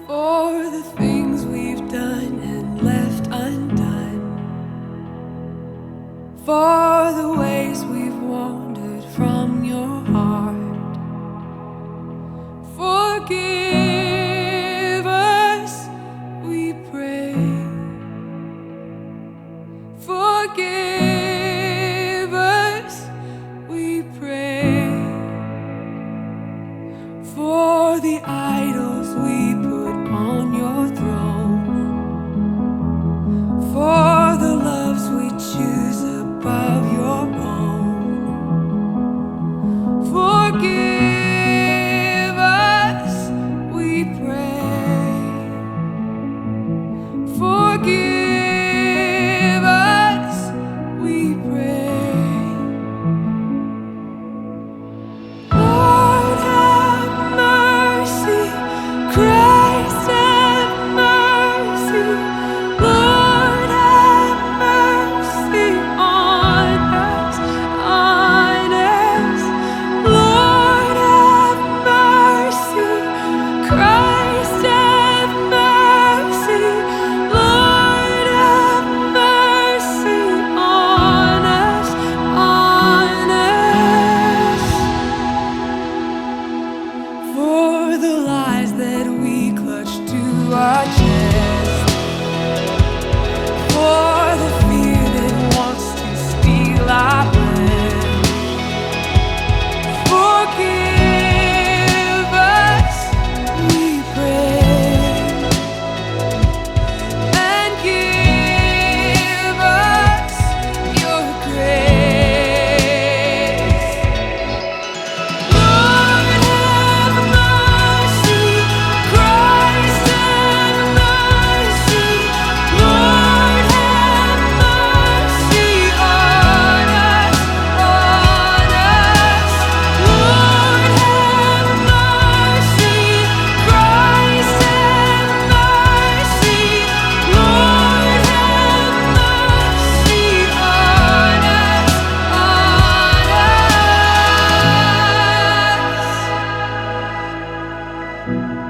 for the things we've done and left undone, for the ways we've wandered from your heart. Forgive us, we pray. Forgive us, we pray. For the idols we put on your throne, for the loves we choose above your own. Forgive us, we pray. Forgive us, we pray. Lord, have mercy. Christ, have mercy. Lord, have mercy on us, on us. Lord, have mercy. Christ, have mercy. Lord, have mercy on us, on us. For the lies that we clutch to our chest, for the fear that wants to steal our breath. Forgive us, we pray, and give us your grace. Lord, have mercy. Christ, have mercy. Lord, have mercy on us, on us. Lord, have mercy. Christ, have mercy. Lord, have mercy on us, on us.